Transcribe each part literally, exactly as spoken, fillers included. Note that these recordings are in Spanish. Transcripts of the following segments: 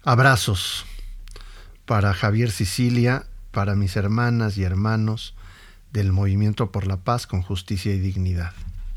Abrazos para Javier Sicilia, para mis hermanas y hermanos del Movimiento por la Paz con Justicia y Dignidad.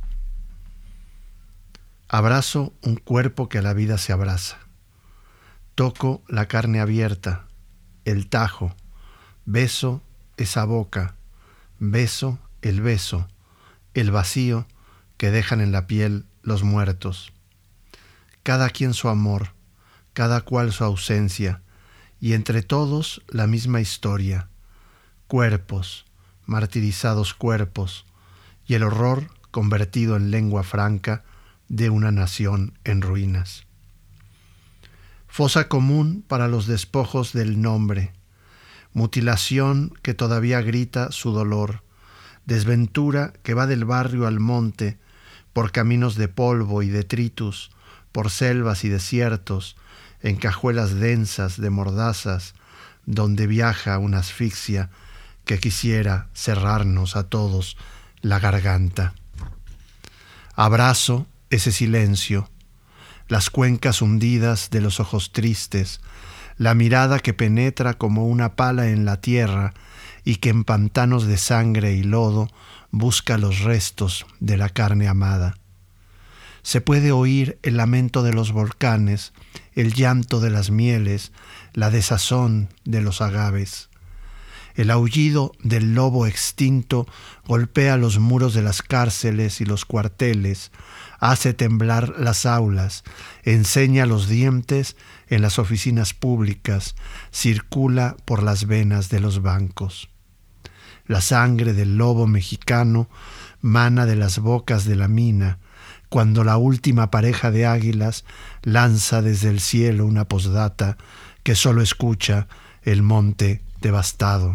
Abrazo un cuerpo que a la vida se abraza. Toco la carne abierta, el tajo, beso esa boca, beso el beso, el vacío que dejan en la piel los muertos. Cada quien su amor, cada cual su ausencia, y entre todos la misma historia. Cuerpos, martirizados cuerpos, y el horror convertido en lengua franca de una nación en ruinas. Fosa común para los despojos del nombre, mutilación que todavía grita su dolor, desventura que va del barrio al monte, por caminos de polvo y detritus, por selvas y desiertos, en cajuelas densas de mordazas, donde viaja una asfixia que quisiera cerrarnos a todos la garganta. Abrazo ese silencio, las cuencas hundidas de los ojos tristes, la mirada que penetra como una pala en la tierra y que en pantanos de sangre y lodo busca los restos de la carne amada. Se puede oír el lamento de los volcanes, el llanto de las mieles, la desazón de los agaves. El aullido del lobo extinto golpea los muros de las cárceles y los cuarteles, hace temblar las aulas, enseña los dientes en las oficinas públicas, circula por las venas de los bancos. La sangre del lobo mexicano mana de las bocas de la mina, cuando la última pareja de águilas lanza desde el cielo una posdata que solo escucha el monte devastado.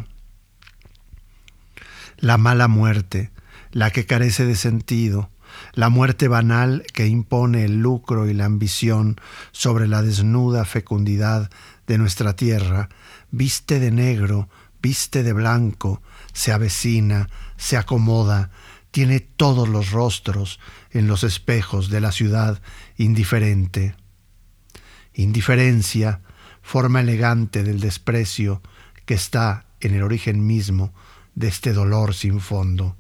La mala muerte, la que carece de sentido, la muerte banal que impone el lucro y la ambición sobre la desnuda fecundidad de nuestra tierra, viste de negro, viste de blanco, se avecina, se acomoda, tiene todos los rostros en los espejos de la ciudad indiferente. Indiferencia, forma elegante del desprecio que está en el origen mismo de este dolor sin fondo.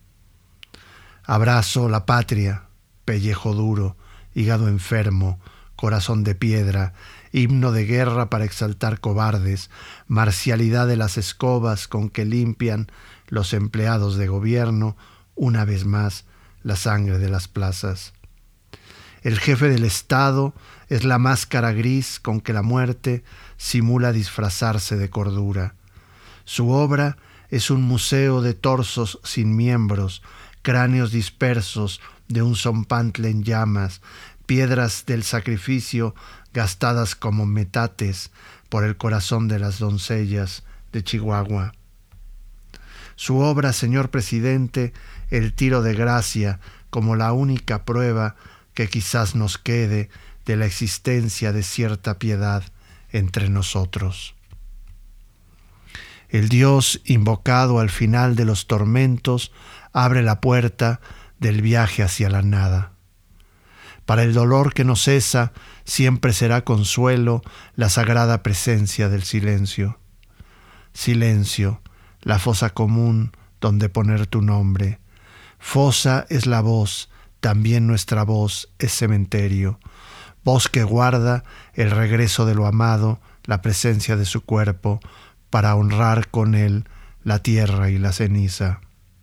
Abrazo la patria, pellejo duro, hígado enfermo, corazón de piedra, himno de guerra para exaltar cobardes, marcialidad de las escobas con que limpian los empleados de gobierno, una vez más, la sangre de las plazas. El jefe del Estado es la máscara gris con que la muerte simula disfrazarse de cordura. Su obra es un museo de torsos sin miembros, cráneos dispersos de un zompantle en llamas, piedras del sacrificio gastadas como metates por el corazón de las doncellas de Chihuahua. Su obra, señor presidente, el tiro de gracia como la única prueba que quizás nos quede de la existencia de cierta piedad entre nosotros. El Dios invocado al final de los tormentos abre la puerta del viaje hacia la nada. Para el dolor que no cesa, siempre será consuelo la sagrada presencia del silencio. Silencio, la fosa común donde poner tu nombre. Fosa es la voz, también nuestra voz es cementerio. Voz que guarda el regreso de lo amado, la presencia de su cuerpo, para honrar con él la tierra y la ceniza.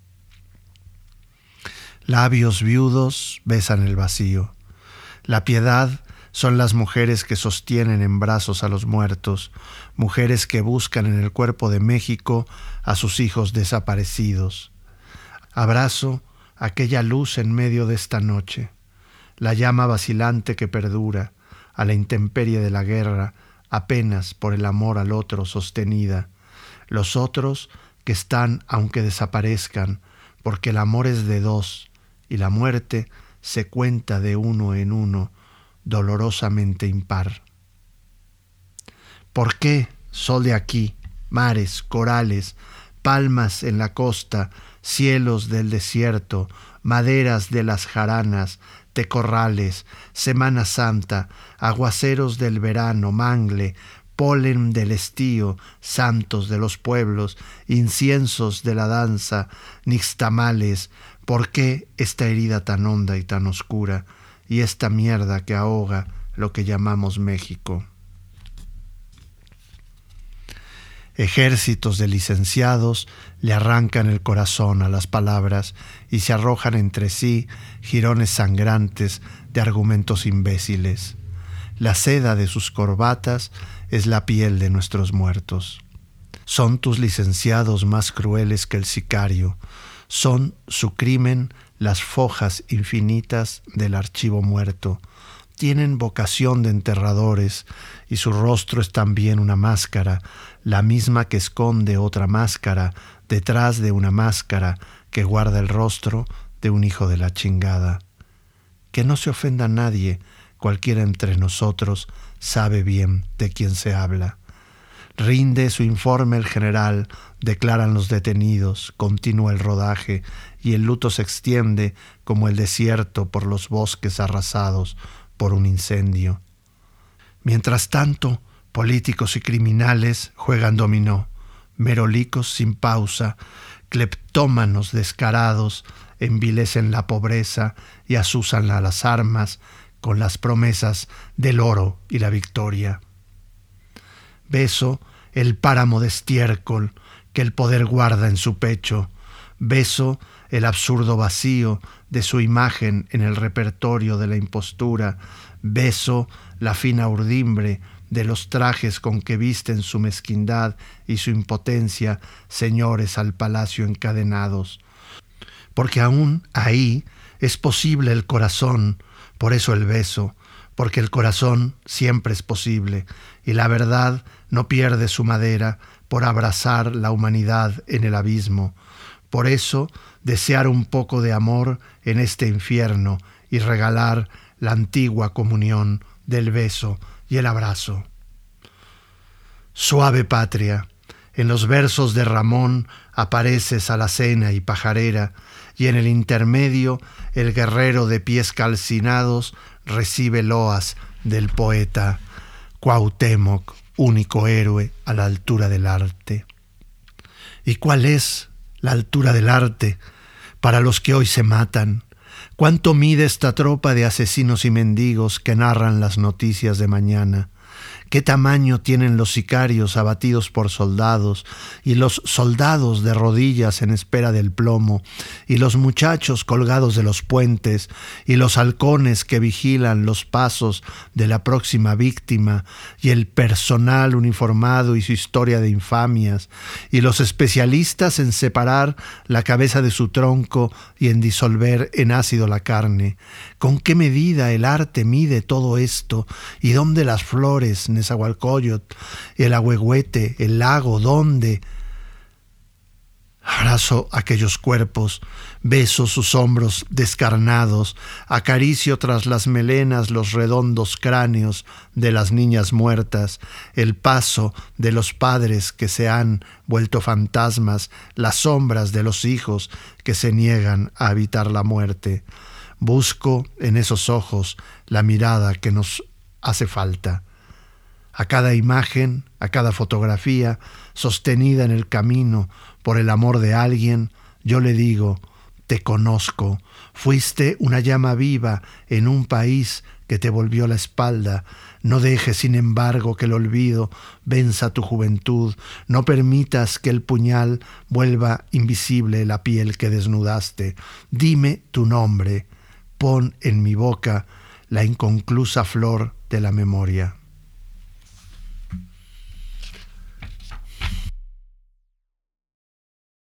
Labios viudos besan el vacío. La piedad son las mujeres que sostienen en brazos a los muertos, mujeres que buscan en el cuerpo de México a sus hijos desaparecidos. Abrazo aquella luz en medio de esta noche, la llama vacilante que perdura, a la intemperie de la guerra, apenas por el amor al otro sostenida. Los otros que están aunque desaparezcan, porque el amor es de dos y la muerte se cuenta de uno en uno, dolorosamente impar. ¿Por qué, sol de aquí, mares, corales, palmas en la costa, cielos del desierto, maderas de las jaranas, tecorrales, Semana Santa, aguaceros del verano, mangle, polen del estío, santos de los pueblos, inciensos de la danza, nixtamales. ¿Por qué esta herida tan honda y tan oscura y esta mierda que ahoga lo que llamamos México? Ejércitos de licenciados le arrancan el corazón a las palabras y se arrojan entre sí jirones sangrantes de argumentos imbéciles. La seda de sus corbatas es la piel de nuestros muertos. Son tus licenciados más crueles que el sicario. Son su crimen las fojas infinitas del archivo muerto. Tienen vocación de enterradores y su rostro es también una máscara, la misma que esconde otra máscara detrás de una máscara que guarda el rostro de un hijo de la chingada. Que no se ofenda a nadie, cualquiera entre nosotros sabe bien de quién se habla. Rinde su informe el general, declaran los detenidos, continúa el rodaje y el luto se extiende como el desierto por los bosques arrasados por un incendio. Mientras tanto, políticos y criminales juegan dominó, merolicos sin pausa, cleptómanos descarados, envilecen la pobreza y asusan a las armas con las promesas del oro y la victoria. Beso el páramo de estiércol que el poder guarda en su pecho. Beso el absurdo vacío de su imagen en el repertorio de la impostura. Beso la fina urdimbre de los trajes con que visten su mezquindad y su impotencia señores al palacio encadenados. Porque aún ahí es posible el corazón, por eso el beso, porque el corazón siempre es posible y la verdad no pierde su madera por abrazar la humanidad en el abismo. Por eso desear un poco de amor en este infierno y regalar la antigua comunión del beso y el abrazo. Suave patria, en los versos de Ramón apareces alacena y pajarera, y en el intermedio el guerrero de pies calcinados recibe loas del poeta Cuauhtémoc, único héroe a la altura del arte. ¿Y cuál es la altura del arte para los que hoy se matan? ¿Cuánto mide esta tropa de asesinos y mendigos que narran las noticias de mañana? ¿Qué tamaño tienen los sicarios abatidos por soldados y los soldados de rodillas en espera del plomo y los muchachos colgados de los puentes y los halcones que vigilan los pasos de la próxima víctima y el personal uniformado y su historia de infamias y los especialistas en separar la cabeza de su tronco y en disolver en ácido la carne? ¿Con qué medida el arte mide todo esto? ¿Y dónde las flores, Nezahualcóyotl, el ahuehuete, el lago, dónde? Abrazo aquellos cuerpos, beso sus hombros descarnados, acaricio tras las melenas los redondos cráneos de las niñas muertas, el paso de los padres que se han vuelto fantasmas, las sombras de los hijos que se niegan a habitar la muerte. Busco en esos ojos la mirada que nos hace falta. A cada imagen, a cada fotografía, sostenida en el camino por el amor de alguien, yo le digo, te conozco, fuiste una llama viva en un país que te volvió la espalda. No dejes, sin embargo, que el olvido venza tu juventud. No permitas que el puñal vuelva invisible la piel que desnudaste. Dime tu nombre. Pon en mi boca la inconclusa flor de la memoria.